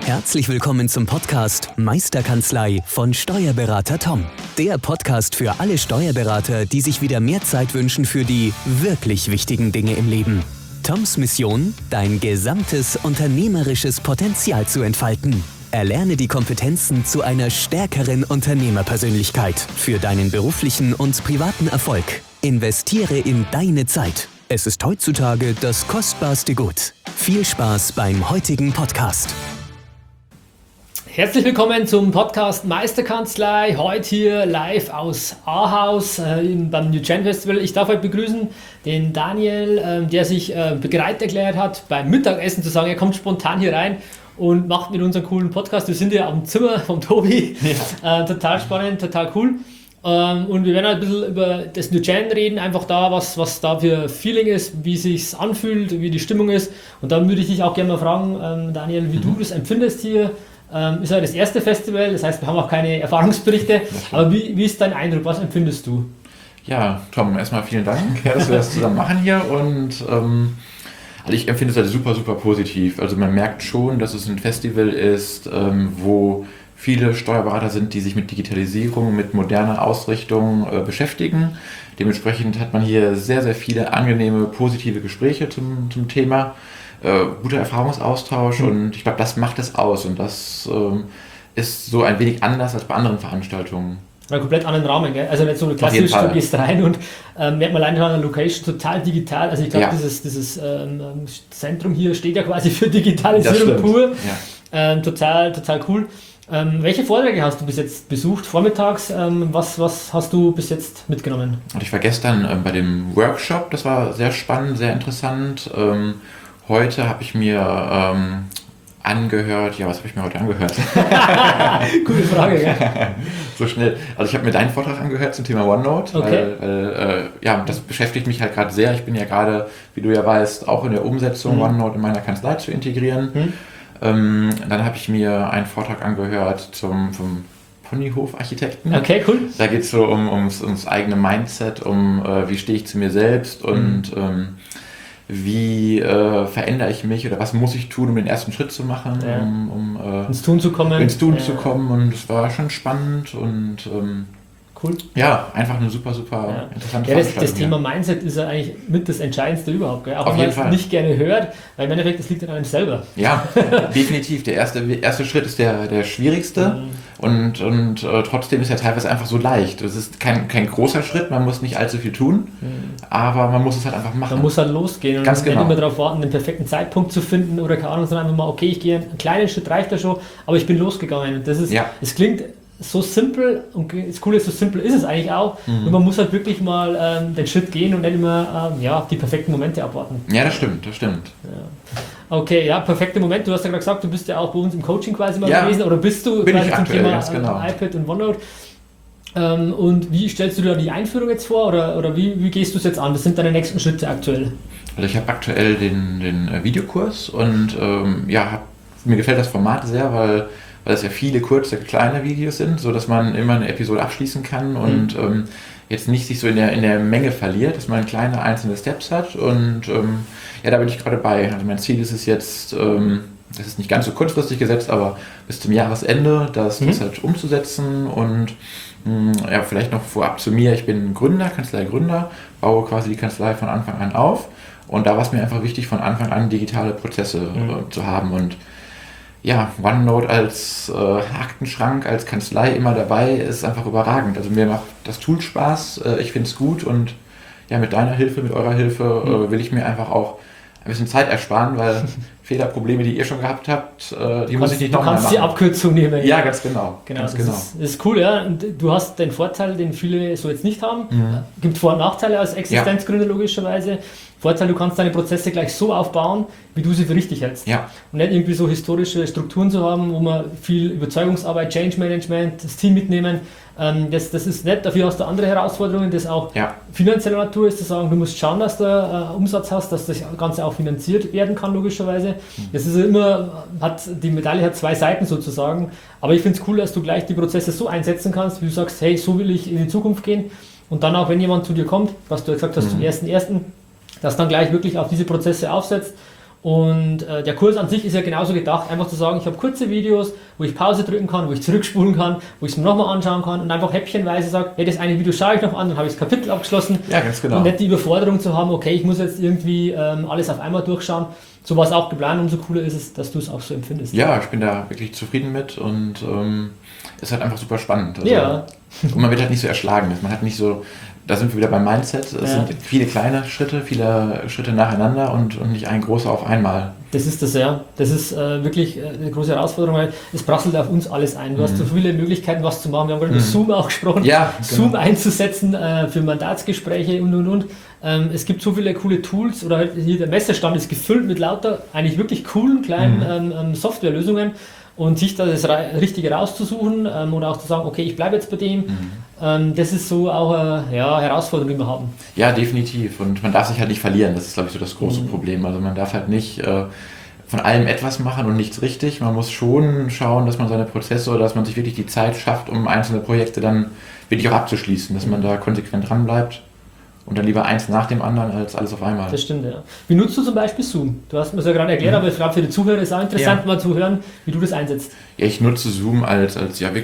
Herzlich willkommen zum Podcast Meisterkanzlei von Steuerberater Tom. Der Podcast für alle Steuerberater, die sich wieder mehr Zeit wünschen für die wirklich wichtigen Dinge im Leben. Toms Mission, dein gesamtes unternehmerisches Potenzial zu entfalten. Erlerne die Kompetenzen zu einer stärkeren Unternehmerpersönlichkeit für deinen beruflichen und privaten Erfolg. Investiere in deine Zeit. Es ist heutzutage das kostbarste Gut. Viel Spaß beim heutigen Podcast. Herzlich willkommen zum Podcast Meisterkanzlei, heute hier live aus Ahaus beim New Gen Festival. Ich darf heute begrüßen den Daniel, der sich bereit erklärt hat, beim Mittagessen zu sagen, er kommt spontan hier rein und macht mit unserem coolen Podcast. Wir sind ja am Zimmer vom Tobi, ja. Total spannend, total cool. Und wir werden ein bisschen über das New Gen reden, einfach da, was da für Feeling ist, wie es sich anfühlt, wie die Stimmung ist. Und dann würde ich dich auch gerne mal fragen, Daniel, wie du das empfindest hier. Ist ja das erste Festival, das heißt, wir haben auch keine Erfahrungsberichte, aber wie ist dein Eindruck, was empfindest du? Ja, Tom, erstmal vielen Dank, dass wir das zusammen machen hier und also ich empfinde es halt super, super positiv. Also man merkt schon, dass es ein Festival ist, wo viele Steuerberater sind, die sich mit Digitalisierung, mit moderner Ausrichtung beschäftigen. Dementsprechend hat man hier sehr, sehr viele angenehme, positive Gespräche zum Thema. Guter Erfahrungsaustausch und ich glaube, das macht es aus und das ist so ein wenig anders als bei anderen Veranstaltungen. Einen komplett anderen Rahmen, gell? Also nicht so klassisch, du gehst rein und merkt man alleine an der Location total digital. Also ich glaube, dieses Zentrum hier steht ja quasi für Digitalisierung pur. Ja. Total cool. Welche Vorträge hast du bis jetzt besucht, vormittags? Was hast du bis jetzt mitgenommen? Und ich war gestern bei dem Workshop, das war sehr spannend, sehr interessant. Heute habe ich mir angehört, was habe ich mir heute angehört? Gute Frage, ja. So schnell. Also ich habe mir deinen Vortrag angehört zum Thema OneNote, okay. weil das beschäftigt mich halt gerade sehr. Ich bin ja gerade, wie du ja weißt, auch in der Umsetzung OneNote in meiner Kanzlei zu integrieren. Dann habe ich mir einen Vortrag angehört vom Ponyhof-Architekten. Okay, cool. Da geht es so ums eigene Mindset, wie stehe ich zu mir selbst und wie verändere ich mich oder was muss ich tun, um den ersten Schritt zu machen, um ins Tun zu kommen. Zu kommen und es war schon spannend und cool. Ja, einfach eine super interessante Veranstaltung. Das Thema Mindset ist ja eigentlich mit das Entscheidendste überhaupt, gell? Auch wenn man es nicht gerne hört, weil im Endeffekt, das liegt an einem selber. Ja, definitiv. Der erste Schritt ist der schwierigste und trotzdem ist er teilweise einfach so leicht. Es ist kein großer Schritt, man muss nicht allzu viel tun, aber man muss es halt einfach machen. Man muss halt losgehen und nicht immer darauf warten, den perfekten Zeitpunkt zu finden oder keine Ahnung, sondern einfach mal, okay, ich gehe einen kleinen Schritt, reicht ja schon, aber ich bin losgegangen. Und das ist, es klingt so simpel und das Coole ist, so simpel ist es eigentlich auch. Und man muss halt wirklich mal den Schritt gehen und nicht immer die perfekten Momente abwarten. Ja, das stimmt. Ja. Okay, perfekte Momente. Du hast ja gerade gesagt, du bist ja auch bei uns im Coaching quasi mal gewesen. Oder bist du quasi zum Thema iPad und OneNote? Und wie stellst du dir die Einführung jetzt vor? Oder wie gehst du es jetzt an? Was sind deine nächsten Schritte aktuell? Also ich habe aktuell den Videokurs und mir gefällt das Format sehr, weil es ja viele kurze, kleine Videos sind, sodass man immer eine Episode abschließen kann und jetzt nicht sich so in der Menge verliert, dass man kleine einzelne Steps hat und da bin ich gerade bei. Also mein Ziel ist es jetzt, das ist nicht ganz so kurzfristig gesetzt, aber bis zum Jahresende das halt umzusetzen und vielleicht noch vorab zu mir, ich bin Gründer, Kanzleigründer, baue quasi die Kanzlei von Anfang an auf und da war es mir einfach wichtig, von Anfang an digitale Prozesse zu haben und OneNote als Aktenschrank, als Kanzlei immer dabei, ist einfach überragend. Also mir macht das Tool Spaß, ich finde es gut und mit deiner Hilfe, mit eurer Hilfe will ich mir einfach auch ein bisschen Zeit ersparen, weil Fehlerprobleme, die ihr schon gehabt habt, muss ich nicht nochmal machen. Du kannst die Abkürzung nehmen. Ja, ganz genau. Das ist cool, ja. Und du hast den Vorteil, den viele so jetzt nicht haben. Gibt Vor- und Nachteile als Existenzgründer logischerweise. Vorteil, du kannst deine Prozesse gleich so aufbauen, wie du sie für richtig hältst. Ja. Und nicht irgendwie so historische Strukturen zu haben, wo man viel Überzeugungsarbeit, Change Management, das Team mitnehmen. Das ist nett, dafür hast du andere Herausforderungen, das auch finanzieller Natur ist, zu sagen, du musst schauen, dass du Umsatz hast, dass das Ganze auch finanziert werden kann, logischerweise. Das ist immer, die Medaille hat zwei Seiten sozusagen, aber ich finde es cool, dass du gleich die Prozesse so einsetzen kannst, wie du sagst, hey, so will ich in die Zukunft gehen und dann auch, wenn jemand zu dir kommt, was du gesagt hast, zum 1.1., dass dann gleich wirklich auf diese Prozesse aufsetzt Und der Kurs an sich ist ja genauso gedacht, einfach zu sagen, ich habe kurze Videos, wo ich Pause drücken kann, wo ich zurückspulen kann, wo ich es mir nochmal anschauen kann und einfach häppchenweise sage, hey, das eine Video schaue ich noch an, dann habe ich das Kapitel abgeschlossen. Ja, ganz genau. Und nicht die Überforderung zu haben, okay, ich muss jetzt irgendwie alles auf einmal durchschauen. So war es auch geplant, umso cooler ist es, dass du es auch so empfindest. Ja, ich bin da wirklich zufrieden mit und ist halt einfach super spannend. Also, ja. Und man wird halt nicht so erschlagen. Man hat nicht so, da sind wir wieder beim Mindset. Es sind viele kleine Schritte, viele Schritte nacheinander und nicht ein großer auf einmal. Das ist das, ja. Das ist wirklich eine große Herausforderung, weil es prasselt auf uns alles ein. Du hast so viele Möglichkeiten, was zu machen. Wir haben gerade über Zoom auch gesprochen. Ja, Zoom einzusetzen für Mandatsgespräche und. Es gibt so viele coole Tools oder halt hier der Messestand ist gefüllt mit lauter eigentlich wirklich coolen kleinen Softwarelösungen. Und sich da das Richtige rauszusuchen oder auch zu sagen, okay, ich bleibe jetzt bei dem, das ist so auch eine Herausforderung, die wir haben. Ja, definitiv. Und man darf sich halt nicht verlieren. Das ist, glaube ich, so das große Problem. Also man darf halt nicht von allem etwas machen und nichts richtig. Man muss schon schauen, dass man seine Prozesse oder dass man sich wirklich die Zeit schafft, um einzelne Projekte dann wirklich auch abzuschließen, dass man da konsequent dran bleibt. Und dann lieber eins nach dem anderen als alles auf einmal. Das stimmt, ja. Wie nutzt du zum Beispiel Zoom? Du hast mir das ja gerade erklärt, aber ich glaube für die Zuhörer ist es auch interessant, mal zu hören, wie du das einsetzt. Ja, ich nutze Zoom als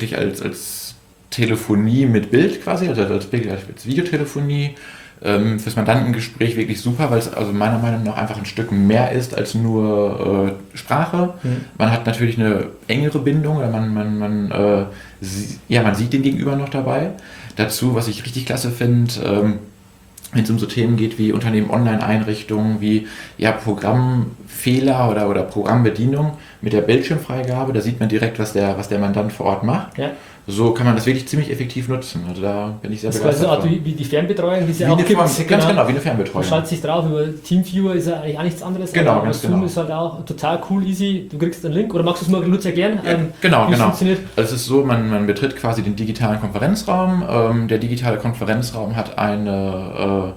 Telefonie mit Bild quasi, also als Videotelefonie. Fürs Mandantengespräch wirklich super, weil es also meiner Meinung nach einfach ein Stück mehr ist als nur Sprache. Man hat natürlich eine engere Bindung, oder man sieht den Gegenüber noch dabei. Dazu, was ich richtig klasse finde, wenn es um so Themen geht wie Unternehmen-Online-Einrichtungen, wie Programmfehler oder Programmbedienung mit der Bildschirmfreigabe, da sieht man direkt, was der Mandant vor Ort macht. Ja. So kann man das wirklich ziemlich effektiv nutzen. Also da bin ich sehr begeistert. Das ist quasi wie die Fernbetreuung, die es ja auch gibt. Ganz genau, wie eine Fernbetreuung. Man schaltet sich drauf, über Teamviewer ist ja eigentlich auch nichts anderes. Genau, aber ganz Zoom genau. ist halt auch total cool, easy. Du kriegst einen Link, oder magst du es mal kurz erklären? Ja, genau. Funktioniert? Also es ist so, man betritt quasi den digitalen Konferenzraum. Der digitale Konferenzraum hat eine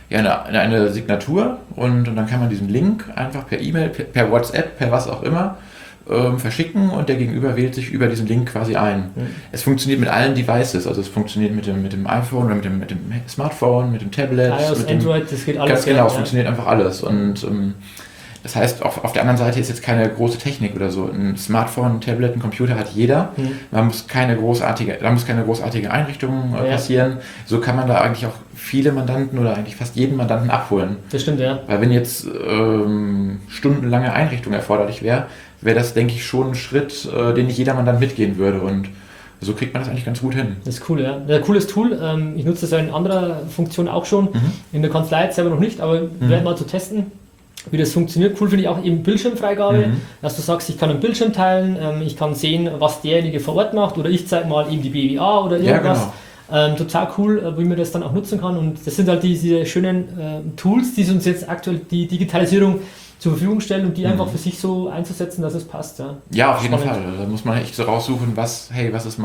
Signatur und dann kann man diesen Link einfach per E-Mail, per WhatsApp, per was auch immer verschicken und der Gegenüber wählt sich über diesen Link quasi ein. Es funktioniert mit allen Devices, also es funktioniert mit dem iPhone oder mit dem Smartphone, mit dem Tablet, iOS, mit dem Android, das geht alles. Ganz genau, es funktioniert einfach alles und das heißt, auf der anderen Seite ist jetzt keine große Technik oder so. Ein Smartphone, ein Tablet, ein Computer hat jeder. Da muss keine großartige Einrichtung passieren. So kann man da eigentlich auch viele Mandanten oder eigentlich fast jeden Mandanten abholen. Das stimmt, ja. Weil wenn jetzt stundenlange Einrichtung erforderlich wäre das, denke ich, schon ein Schritt, den nicht jeder Mandant mitgehen würde. Und so kriegt man das eigentlich ganz gut hin. Das ist cool, ja. Ein cooles Tool. Ich nutze das ja in anderer Funktion auch schon. In der Kanzlei jetzt selber noch nicht, aber werden mal zu testen, wie das funktioniert. Cool finde ich auch eben Bildschirmfreigabe, dass du sagst, ich kann einen Bildschirm teilen, ich kann sehen, was derjenige vor Ort macht oder ich zeige mal eben die BWA oder irgendwas. Ja, genau. Total cool, wie man das dann auch nutzen kann und das sind halt diese schönen Tools, die uns jetzt aktuell die Digitalisierung zur Verfügung stellen und die einfach für sich so einzusetzen, dass es passt. Ja, auf jeden Fall. Da muss man echt so raussuchen, was ist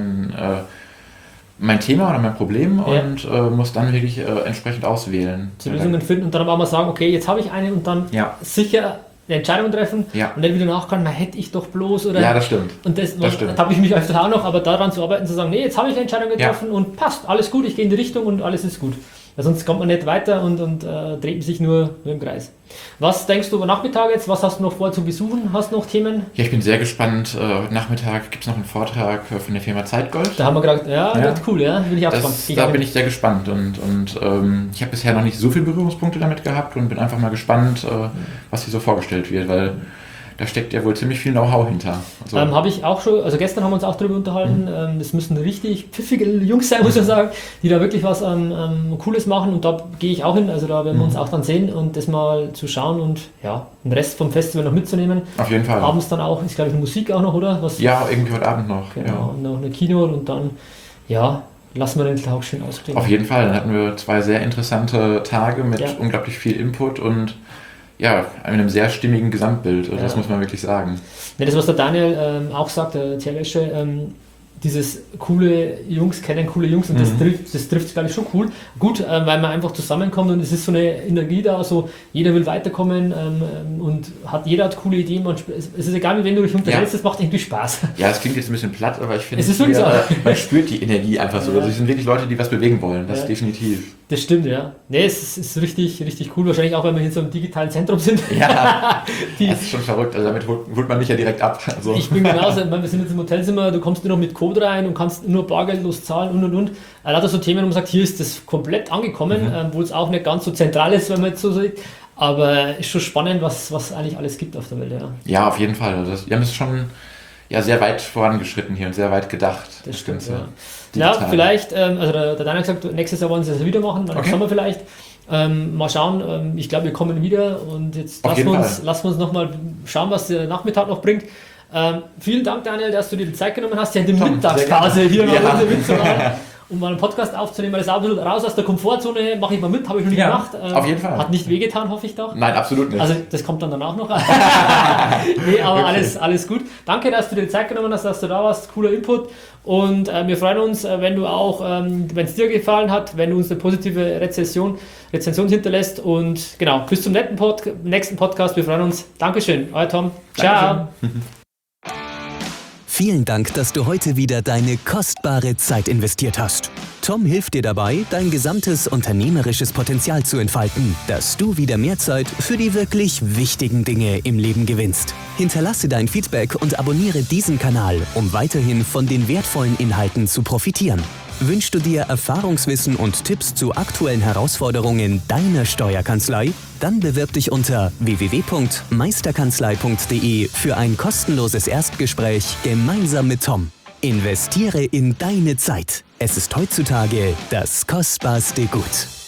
mein Thema oder mein Problem und muss dann wirklich entsprechend auswählen. Die Lösungen finden und dann aber mal sagen, okay, jetzt habe ich eine und dann sicher eine Entscheidung treffen und dann wieder nachkommen, hätte ich doch bloß oder... Ja, das stimmt. Und das habe ich mich öfter auch noch, aber daran zu arbeiten, zu sagen, nee, jetzt habe ich eine Entscheidung getroffen und passt, alles gut, ich gehe in die Richtung und alles ist gut. Weil sonst kommt man nicht weiter und dreht sich nur im Kreis. Was denkst du über Nachmittag jetzt? Was hast du noch vor zu besuchen? Hast du noch Themen? Ja, ich bin sehr gespannt. Heute Nachmittag gibt es noch einen Vortrag von der Firma Zeitgold. Da haben wir gerade, das ist cool, ja? Bin ich auch gespannt. Da bin ich sehr gespannt und ich habe bisher noch nicht so viele Berührungspunkte damit gehabt und bin einfach mal gespannt, was hier so vorgestellt wird, weil da steckt ja wohl ziemlich viel Know-how hinter. Also habe ich auch schon, also gestern haben wir uns auch darüber unterhalten, das müssen richtig pfiffige Jungs sein, muss ich sagen, die da wirklich was Cooles machen und da gehe ich auch hin, also da werden wir uns auch dann sehen und das mal zu schauen und den Rest vom Festival noch mitzunehmen. Auf jeden Fall. Abends dann auch, ist glaube ich eine Musik auch noch, oder? Ja, irgendwie heute Abend noch. Genau, und noch eine Keynote und dann, lassen wir den Tag schön ausklingen. Auf jeden Fall, dann hatten wir 2 sehr interessante Tage mit unglaublich viel Input und einem sehr stimmigen Gesamtbild, das muss man wirklich sagen. Ja, das, was der Daniel auch sagt, der Tierwäsche, dieses coole Jungs kennen coole Jungs und das trifft glaube ich schon cool. Gut, weil man einfach zusammenkommt und es ist so eine Energie da, so jeder will weiterkommen und jeder hat coole Ideen. Es ist egal, mit wem du dich unterhältst, es macht irgendwie Spaß. Ja, es klingt jetzt ein bisschen platt, aber ich finde, es ist wirklich so. Man spürt die Energie einfach so. Also es sind wirklich Leute, die was bewegen wollen, das definitiv. Das stimmt, ja. Nee, es ist richtig, richtig cool. Wahrscheinlich auch, weil wir hier in so einem digitalen Zentrum sind. Ja, das ist schon verrückt. Also damit holt man mich ja direkt ab. Also. Ich bin genauso. Wir sind jetzt im Hotelzimmer, du kommst nur noch mit Code rein und kannst nur bargeldlos zahlen und. Lauter so Themen, wo man sagt, hier ist das komplett angekommen, wo es auch nicht ganz so zentral ist, wenn man jetzt so sieht. Aber ist schon spannend, was eigentlich alles gibt auf der Welt. Ja, auf jeden Fall. Wir haben es schon sehr weit vorangeschritten hier und sehr weit gedacht. Das stimmt, ja, vielleicht, also der Daniel hat gesagt, nächstes Jahr wollen sie das wieder machen, dann im Sommer vielleicht. Mal schauen, ich glaube, wir kommen wieder und jetzt lassen wir uns nochmal schauen, was der Nachmittag noch bringt. Vielen Dank, Daniel, dass du dir die Zeit genommen hast, ja in der Mittagspause hier noch mitzumachen, um mal einen Podcast aufzunehmen, weil das ist auch ein bisschen raus aus der Komfortzone, mache ich mal mit, habe ich noch nie gemacht. Auf jeden Fall. Hat nicht wehgetan, hoffe ich doch. Nein, absolut nicht. Also das kommt dann danach noch. Nee, aber alles gut. Danke, dass du dir die Zeit genommen hast, dass du da warst. Cooler Input. Und wir freuen uns, wenn du auch, wenn es dir gefallen hat, wenn du uns eine positive Rezension hinterlässt. Und genau, bis zum nächsten Podcast. Wir freuen uns. Dankeschön. Euer Tom. Ciao. Vielen Dank, dass du heute wieder deine kostbare Zeit investiert hast. Tom hilft dir dabei, dein gesamtes unternehmerisches Potenzial zu entfalten, dass du wieder mehr Zeit für die wirklich wichtigen Dinge im Leben gewinnst. Hinterlasse dein Feedback und abonniere diesen Kanal, um weiterhin von den wertvollen Inhalten zu profitieren. Wünschst du dir Erfahrungswissen und Tipps zu aktuellen Herausforderungen deiner Steuerkanzlei? Dann bewirb dich unter www.meisterkanzlei.de für ein kostenloses Erstgespräch gemeinsam mit Tom. Investiere in deine Zeit. Es ist heutzutage das kostbarste Gut.